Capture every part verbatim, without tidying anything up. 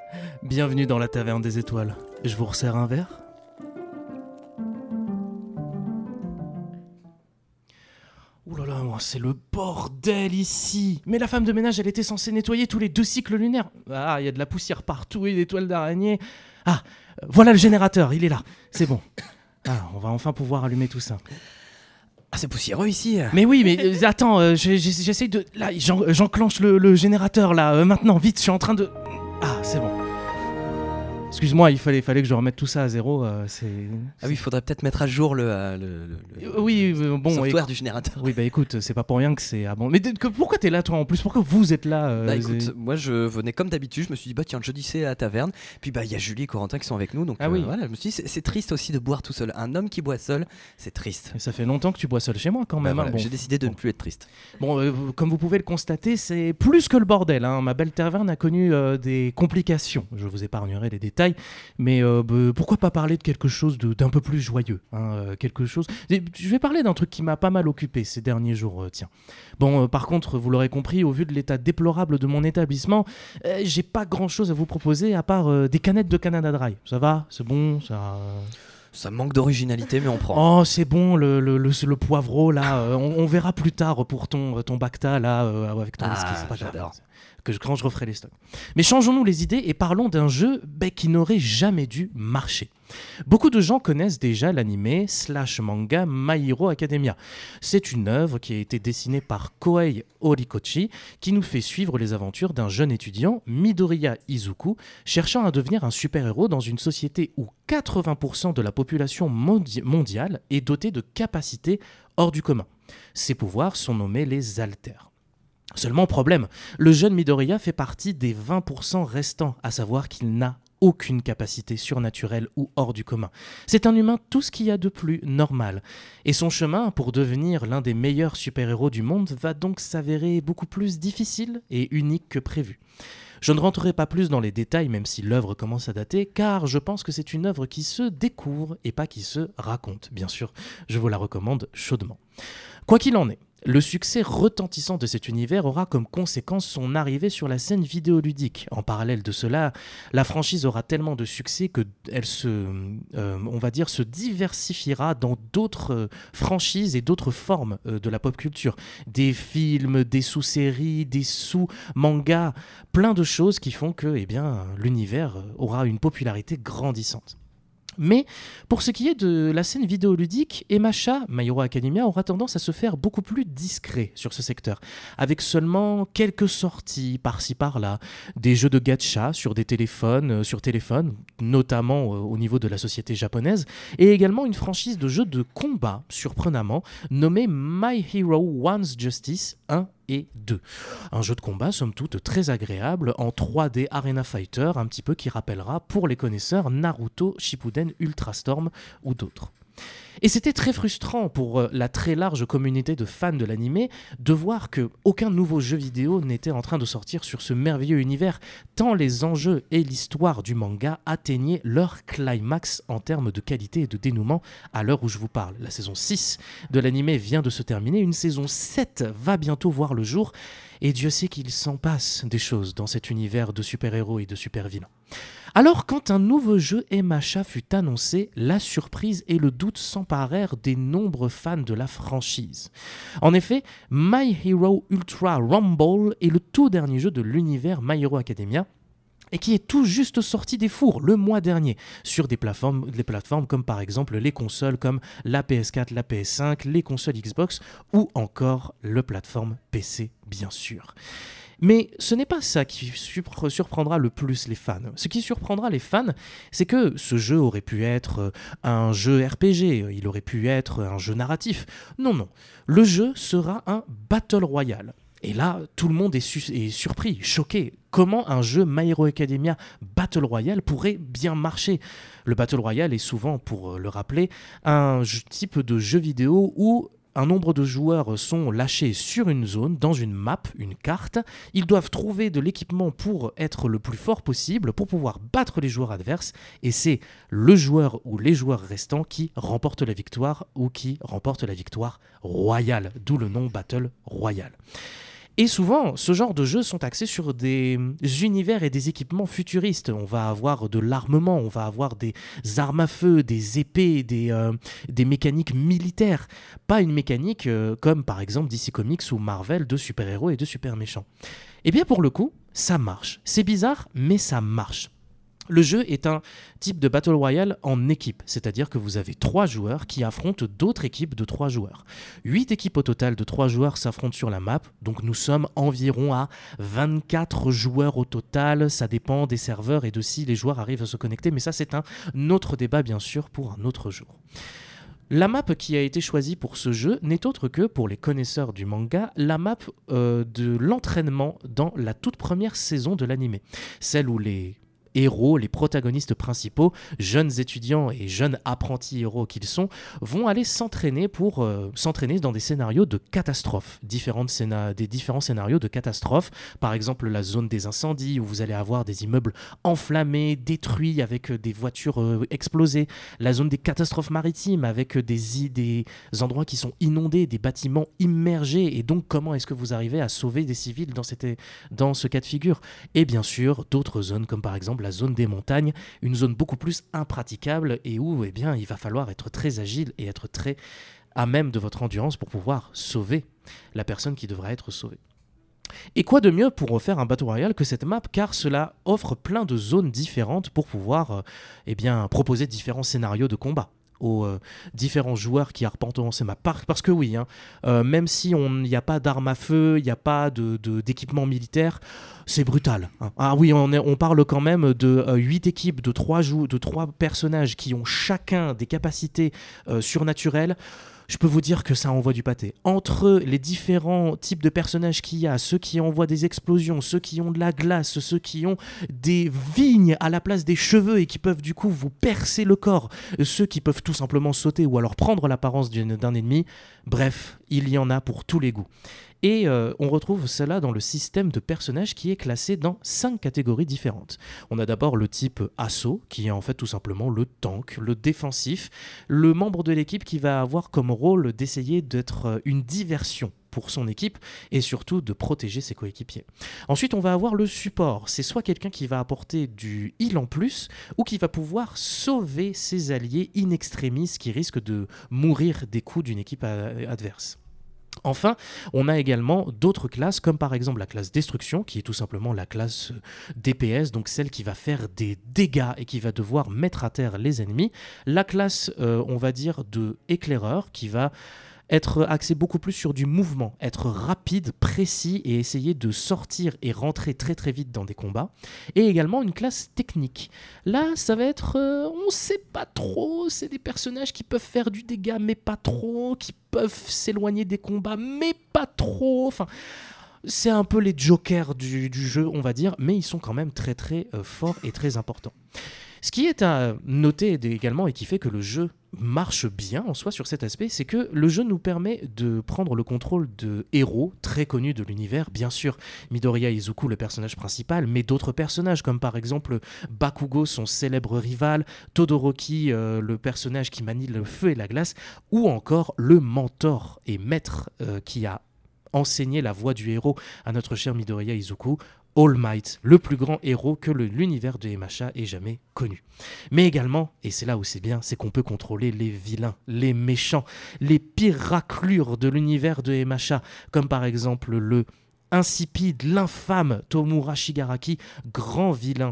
Bienvenue dans la taverne des étoiles. Je vous resserre un verre ? Ouh là là, moi, c'est le bordel ici. Mais la femme de ménage, elle était censée nettoyer tous les deux cycles lunaires. Ah, il y a de la poussière partout et des toiles d'araignée. Ah, voilà le générateur, il est là. C'est bon. Ah, on va enfin pouvoir allumer tout ça. Ah, c'est poussiéreux ici. Mais oui, mais euh, attends, euh, j'ai- j'ai- j'essaye de... Là, j'en- j'enclenche le, le générateur, là, euh, maintenant, vite, je suis en train de... Ah, c'est bon. Excuse-moi, il fallait, fallait que je remette tout ça à zéro, euh, c'est... Ah oui, il faudrait peut-être mettre à jour le, euh, le, le- le- Euh, oui, euh, bon... software éc- du générateur. Oui, bah écoute, c'est pas pour rien que c'est... Ah bon, mais de- que- pourquoi t'es là, toi, en plus ? Pourquoi vous êtes là euh, Bah c'est- écoute, moi je venais comme d'habitude, je me suis dit bah tiens, le jeudi c'est à la taverne, puis bah il y a Julie et Corentin qui sont avec nous, donc Ah euh, oui. voilà, je me suis dit c'est, c'est triste aussi de boire tout seul. Un homme qui boit seul, c'est triste. Ça fait longtemps que tu bois seul chez moi, quand Bah même. voilà, hein, bon. j'ai décidé de Bon. ne plus être triste. Bon, euh, vous- comme vous pouvez le constater, c'est plus que le bordel. Hein. Ma belle taverne a connu euh, des complications. Je vous épargnerai les détails, mais euh, bah, pourquoi pas parler de quelque chose de- d'un peu plus joyeux, hein, euh, quelque chose. Et je vais parler d'un truc qui m'a pas mal occupé ces derniers jours. euh, tiens. Bon, euh, par contre, vous l'aurez compris, au vu de l'état déplorable de mon établissement, euh, j'ai pas grand-chose à vous proposer à part euh, des canettes de Canada Dry. Ça va ? C'est bon ? Ça. euh, Ça manque d'originalité, mais on prend. Oh, c'est bon, le, le, le, le poivreau, là, euh, on, on verra plus tard pour ton, ton Bacta, là, euh, avec ton Ah, whisky, c'est pas grave. j'adore. Que je, quand je referai les stocks. Mais changeons-nous les idées et parlons d'un jeu bah, qui n'aurait jamais dû marcher. Beaucoup de gens connaissent déjà l'anime slash manga My Hero Academia. C'est une œuvre qui a été dessinée par Kohei Horikoshi qui nous fait suivre les aventures d'un jeune étudiant, Midoriya Izuku, cherchant à devenir un super-héros dans une société où quatre-vingts pour cent de la population mondi- mondiale est dotée de capacités hors du commun. Ces pouvoirs sont nommés les alters. Seulement problème, le jeune Midoriya fait partie des vingt pour cent restants, à savoir qu'il n'a aucune capacité surnaturelle ou hors du commun. C'est un humain tout ce qu'il y a de plus normal. Et son chemin pour devenir l'un des meilleurs super-héros du monde va donc s'avérer beaucoup plus difficile et unique que prévu. Je ne rentrerai pas plus dans les détails, même si l'œuvre commence à dater, car je pense que c'est une œuvre qui se découvre et pas qui se raconte. Bien sûr, je vous la recommande chaudement. Quoi qu'il en est, le succès retentissant de cet univers aura comme conséquence son arrivée sur la scène vidéoludique. En parallèle de cela, la franchise aura tellement de succès que elle se, euh, on va dire, se diversifiera dans d'autres euh, franchises et d'autres formes euh, de la pop culture. Des films, des sous-séries, des sous-mangas, plein de choses qui font que, eh bien, l'univers aura une popularité grandissante. Mais pour ce qui est de la scène vidéoludique, Emacha, My Hero Academia, aura tendance à se faire beaucoup plus discret sur ce secteur, avec seulement quelques sorties par-ci par-là, des jeux de gacha sur des téléphones, euh, sur téléphone, notamment euh, au niveau de la société japonaise, et également une franchise de jeux de combat, surprenamment, nommée My Hero One's Justice un et deux. Un jeu de combat, somme toute, très agréable, en trois D Arena Fighter, un petit peu qui rappellera, pour les connaisseurs, Naruto, Shippuden, Ultra Storm ou d'autres. Et c'était très frustrant pour euh, la très large communauté de fans de l'anime de voir que aucun nouveau jeu vidéo n'était en train de sortir sur ce merveilleux univers, tant les enjeux et l'histoire du manga atteignaient leur climax en termes de qualité et de dénouement à l'heure où je vous parle. La saison six de l'anime vient de se terminer, une saison sept va bientôt voir le jour, et Dieu sait qu'il s'en passe des choses dans cet univers de super-héros et de super-vilains. Alors, quand un nouveau jeu Emacha fut annoncé, la surprise et le doute s'emparèrent des nombreux fans de la franchise. En effet, My Hero Ultra Rumble est le tout dernier jeu de l'univers My Hero Academia, et qui est tout juste sorti des fours le mois dernier sur des plateformes, des plateformes comme par exemple les consoles comme la P S quatre, la P S cinq, les consoles Xbox ou encore le plateforme P C bien sûr. Mais ce n'est pas ça qui surpre- surprendra le plus les fans. Ce qui surprendra les fans, c'est que ce jeu aurait pu être un jeu R P G, il aurait pu être un jeu narratif. Non, non. Le jeu sera un Battle Royale. Et là, tout le monde est, su- est surpris, choqué. Comment un jeu My Hero Academia Battle Royale pourrait bien marcher ? Le Battle Royale est souvent, pour le rappeler, un jeu- type de jeu vidéo où un nombre de joueurs sont lâchés sur une zone, dans une map, une carte. Ils doivent trouver de l'équipement pour être le plus fort possible, pour pouvoir battre les joueurs adverses. Et c'est le joueur ou les joueurs restants qui remportent la victoire ou qui remportent la victoire royale. D'où le nom Battle Royale. Et souvent, ce genre de jeux sont axés sur des univers et des équipements futuristes. On va avoir de l'armement, on va avoir des armes à feu, des épées, des, euh, des mécaniques militaires. Pas une mécanique euh, comme par exemple D C Comics ou Marvel de super-héros et de super-méchants. Et bien pour le coup, ça marche. C'est bizarre, mais ça marche. Le jeu est un type de Battle Royale en équipe, c'est-à-dire que vous avez trois joueurs qui affrontent d'autres équipes de trois joueurs. Huit équipes au total de trois joueurs s'affrontent sur la map, donc nous sommes environ à vingt-quatre joueurs au total, ça dépend des serveurs et de si les joueurs arrivent à se connecter, mais ça c'est un autre débat bien sûr pour un autre jour. La map qui a été choisie pour ce jeu n'est autre que, pour les connaisseurs du manga, la map euh, de l'entraînement dans la toute première saison de l'anime, celle où les héros, les protagonistes principaux, jeunes étudiants et jeunes apprentis héros qu'ils sont, vont aller s'entraîner pour euh, s'entraîner dans des scénarios de catastrophes, différentes scéna- des différents scénarios de catastrophes, par exemple la zone des incendies où vous allez avoir des immeubles enflammés, détruits avec des voitures euh, explosées, la zone des catastrophes maritimes avec des, i- des endroits qui sont inondés, des bâtiments immergés, et donc comment est-ce que vous arrivez à sauver des civils dans, cette, dans ce cas de figure, et bien sûr d'autres zones comme par exemple la zone des montagnes, une zone beaucoup plus impraticable et où eh bien, il va falloir être très agile et être très à même de votre endurance pour pouvoir sauver la personne qui devra être sauvée. Et quoi de mieux pour faire un Battle Royale que cette map, car cela offre plein de zones différentes pour pouvoir euh, eh bien, proposer différents scénarios de combat aux euh, différents joueurs qui arpenteront ces maps. Par, parce que oui, hein, euh, même si il n'y a pas d'armes à feu, il n'y a pas de, de, d'équipement militaire, c'est brutal. Hein. Ah oui, on, est, on parle quand même de euh, huit équipes, de trois personnages qui ont chacun des capacités euh, surnaturelles. Je peux vous dire que ça envoie du pâté. Entre les différents types de personnages qu'il y a, ceux qui envoient des explosions, ceux qui ont de la glace, ceux qui ont des vignes à la place des cheveux et qui peuvent du coup vous percer le corps, ceux qui peuvent tout simplement sauter ou alors prendre l'apparence d'un ennemi, bref, il y en a pour tous les goûts. Et euh, on retrouve cela dans le système de personnages qui est classé dans cinq catégories différentes. On a d'abord le type assaut, qui est en fait tout simplement le tank, le défensif, le membre de l'équipe qui va avoir comme rôle d'essayer d'être une diversion pour son équipe et surtout de protéger ses coéquipiers. Ensuite, on va avoir le support. C'est soit quelqu'un qui va apporter du heal en plus ou qui va pouvoir sauver ses alliés in extremis qui risquent de mourir des coups d'une équipe adverse. Enfin, on a également d'autres classes, comme par exemple la classe destruction, qui est tout simplement la classe D P S, donc celle qui va faire des dégâts et qui va devoir mettre à terre les ennemis. La classe, euh, on va dire, de éclaireur, qui va être axé beaucoup plus sur du mouvement, être rapide, précis et essayer de sortir et rentrer très très vite dans des combats. Et également une classe technique. Là, ça va être, euh, on sait pas trop, c'est des personnages qui peuvent faire du dégât mais pas trop, qui peuvent s'éloigner des combats mais pas trop, enfin... C'est un peu les jokers du, du jeu, on va dire, mais ils sont quand même très très euh, forts et très importants. Ce qui est à noter également et qui fait que le jeu marche bien en soi sur cet aspect, c'est que le jeu nous permet de prendre le contrôle de héros très connus de l'univers. Bien sûr, Midoriya Izuku, le personnage principal, mais d'autres personnages comme par exemple Bakugo, son célèbre rival, Todoroki, euh, le personnage qui manie le feu et la glace, ou encore le mentor et maître euh, qui a enseigné la voix du héros à notre cher Midoriya Izuku, All Might, le plus grand héros que le, l'univers de M H A ait jamais connu. Mais également, et c'est là où c'est bien, c'est qu'on peut contrôler les vilains, les méchants, les pires raclures de l'univers de M H A, comme par exemple le insipide, l'infâme Tomura Shigaraki, grand vilain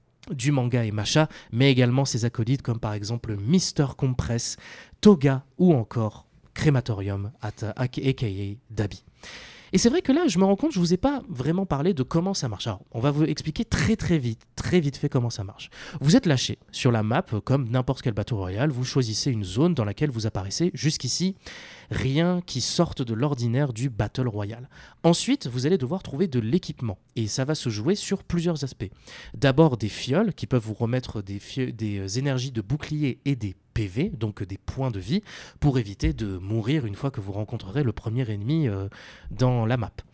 du manga M H A, mais également ses acolytes comme par exemple Mister Compress, Toga ou encore Crématorium, aka Dabi. Et c'est vrai que là, je me rends compte, je ne vous ai pas vraiment parlé de comment ça marche. Alors, on va vous expliquer très très vite, très vite fait comment ça marche. Vous êtes lâché sur la map, comme n'importe quel Battle Royale, vous choisissez une zone dans laquelle vous apparaissez. Jusqu'ici, rien qui sorte de l'ordinaire du Battle Royale. Ensuite, vous allez devoir trouver de l'équipement. Et ça va se jouer sur plusieurs aspects. D'abord, des fioles qui peuvent vous remettre des, fio- des énergies de bouclier et des P V, donc des points de vie, pour éviter de mourir une fois que vous rencontrerez le premier ennemi euh, dans la map.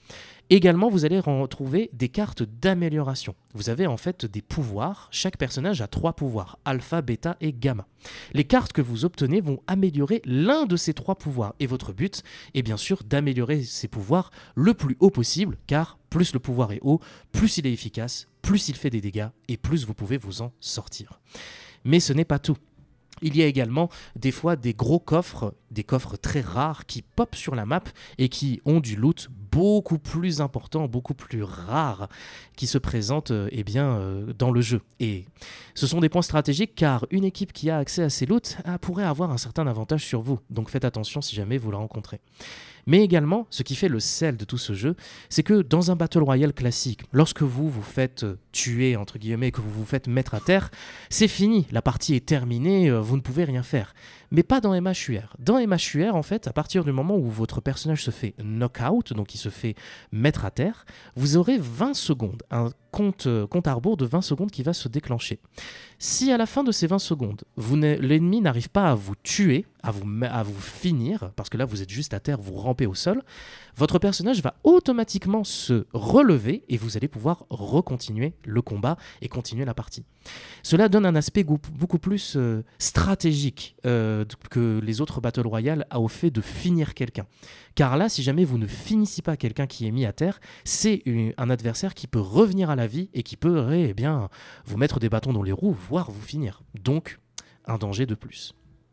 Également, vous allez retrouver des cartes d'amélioration. Vous avez en fait des pouvoirs. Chaque personnage a trois pouvoirs, alpha, bêta et gamma. Les cartes que vous obtenez vont améliorer l'un de ces trois pouvoirs. Et votre but est bien sûr d'améliorer ces pouvoirs le plus haut possible, car plus le pouvoir est haut, plus il est efficace, plus il fait des dégâts et plus vous pouvez vous en sortir. Mais ce n'est pas tout. Il y a également des fois des gros coffres, des coffres très rares qui popent sur la map et qui ont du loot beaucoup plus important, beaucoup plus rare qui se présente euh, eh bien, euh, dans le jeu. Et ce sont des points stratégiques car une équipe qui a accès à ces loots ah, pourrait avoir un certain avantage sur vous. Donc faites attention si jamais vous la rencontrez. Mais également, ce qui fait le sel de tout ce jeu, c'est que dans un Battle Royale classique, lorsque vous vous faites tuer, entre guillemets, que vous vous faites mettre à terre, c'est fini, la partie est terminée, vous ne pouvez rien faire. Mais pas dans M H U R. Dans M H U R, en fait, à partir du moment où votre personnage se fait knock-out, donc il se fait mettre à terre, vous aurez vingt secondes, un compte, euh, compte à rebours de vingt secondes qui va se déclencher. Si à la fin de ces vingt secondes, vous l'ennemi n'arrive pas à vous tuer, à vous, à vous finir, parce que là vous êtes juste à terre, vous rampez au sol, votre personnage va automatiquement se relever et vous allez pouvoir recontinuer le combat et continuer la partie. Cela donne un aspect beaucoup plus euh, stratégique euh, que les autres Battle Royale a au fait de finir quelqu'un. Car là, si jamais vous ne finissez pas quelqu'un qui est mis à terre, c'est une, un adversaire qui peut revenir à la vie et qui peut eh bien, vous mettre des bâtons dans les roues, voire vous finir. Donc, un danger de plus.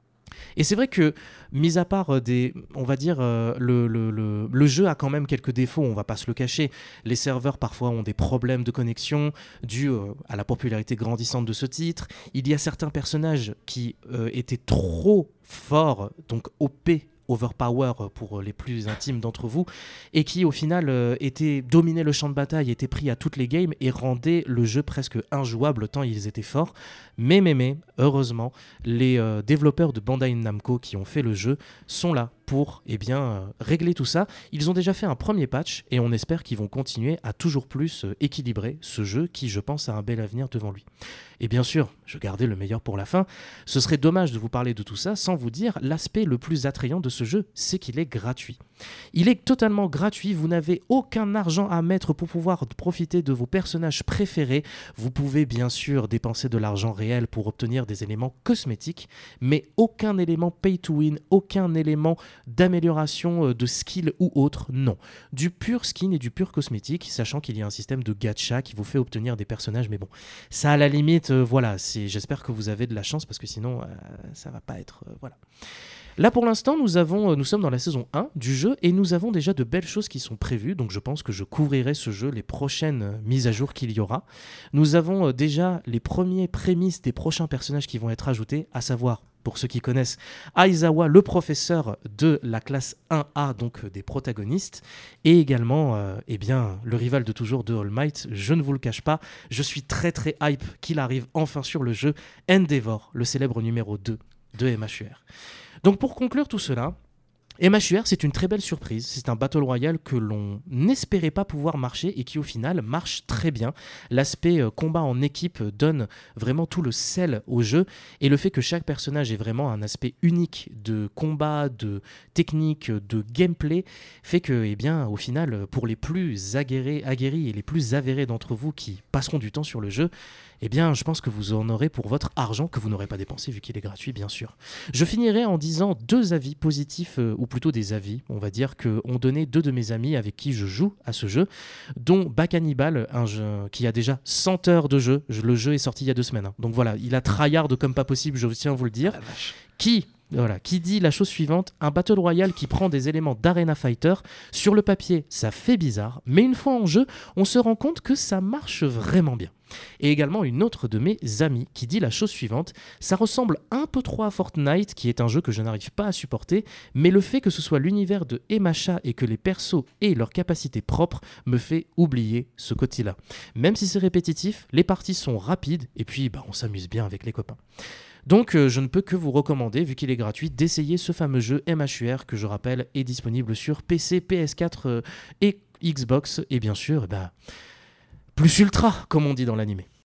Et c'est vrai que, mis à part des, on va dire, euh, le, le, le, le jeu a quand même quelques défauts, on va pas se le cacher. Les serveurs parfois ont des problèmes de connexion dus euh, à la popularité grandissante de ce titre. Il y a certains personnages qui euh, étaient trop forts, donc O P, overpower pour les plus intimes d'entre vous, et qui au final euh, étaient, dominaient le champ de bataille, étaient pris à toutes les games et rendaient le jeu presque injouable tant ils étaient forts. Mais, mais, mais, heureusement, les euh, développeurs de Bandai Namco qui ont fait le jeu sont là pour eh bien, euh, régler tout ça. Ils ont déjà fait un premier patch et on espère qu'ils vont continuer à toujours plus euh, équilibrer ce jeu qui, je pense, a un bel avenir devant lui. Et bien sûr, je gardais le meilleur pour la fin. Ce serait dommage de vous parler de tout ça sans vous dire l'aspect le plus attrayant de ce jeu, c'est qu'il est gratuit. Il est totalement gratuit, vous n'avez aucun argent à mettre pour pouvoir profiter de vos personnages préférés. Vous pouvez bien sûr dépenser de l'argent réel pour obtenir des éléments cosmétiques, mais aucun élément pay to win, aucun élément d'amélioration de skill ou autre, non. Du pur skin et du pur cosmétique, sachant qu'il y a un système de gacha qui vous fait obtenir des personnages, mais bon, ça à la limite, euh, voilà, c'est, j'espère que vous avez de la chance parce que sinon, euh, ça va pas être, euh, voilà. Là pour l'instant nous, avons, nous sommes dans la saison un du jeu et nous avons déjà de belles choses qui sont prévues, donc je pense que je couvrirai ce jeu les prochaines mises à jour qu'il y aura. Nous avons déjà les premiers prémices des prochains personnages qui vont être ajoutés, à savoir, pour ceux qui connaissent, Aizawa, le professeur de la classe un A, donc des protagonistes, et également euh, eh bien, le rival de toujours de All Might, je ne vous le cache pas, je suis très très hype qu'il arrive enfin sur le jeu, Endeavor, le célèbre numéro deux de M H U R. Donc pour conclure tout cela, M H U R c'est une très belle surprise, c'est un Battle Royale que l'on n'espérait pas pouvoir marcher et qui au final marche très bien. L'aspect euh, combat en équipe donne vraiment tout le sel au jeu et le fait que chaque personnage ait vraiment un aspect unique de combat, de technique, de gameplay fait que eh bien, au final pour les plus aguerris, aguerris et les plus avérés d'entre vous qui passeront du temps sur le jeu, eh bien, je pense que vous en aurez pour votre argent que vous n'aurez pas dépensé vu qu'il est gratuit, bien sûr. Je finirai en disant deux avis positifs, euh, ou plutôt des avis, on va dire, qu'ont donné deux de mes amis avec qui je joue à ce jeu, dont Bacannibal, un jeu qui a déjà cent heures de jeu. Le jeu est sorti il y a deux semaines. Hein. Donc voilà, il a tryhard comme pas possible, je tiens à vous le dire. Ah, qui Voilà, qui dit la chose suivante, un Battle Royale qui prend des éléments d'Arena Fighter, sur le papier ça fait bizarre, mais une fois en jeu, on se rend compte que ça marche vraiment bien. Et également une autre de mes amis qui dit la chose suivante, ça ressemble un peu trop à Fortnite, qui est un jeu que je n'arrive pas à supporter, mais le fait que ce soit l'univers de Emacha et que les persos aient leurs capacités propres me fait oublier ce côté-là. Même si c'est répétitif, les parties sont rapides et puis bah, on s'amuse bien avec les copains. Donc euh, je ne peux que vous recommander, vu qu'il est gratuit, d'essayer ce fameux jeu M H U R que je rappelle est disponible sur P C, P S quatre euh, et Xbox et bien sûr, bah, plus ultra comme on dit dans l'animé.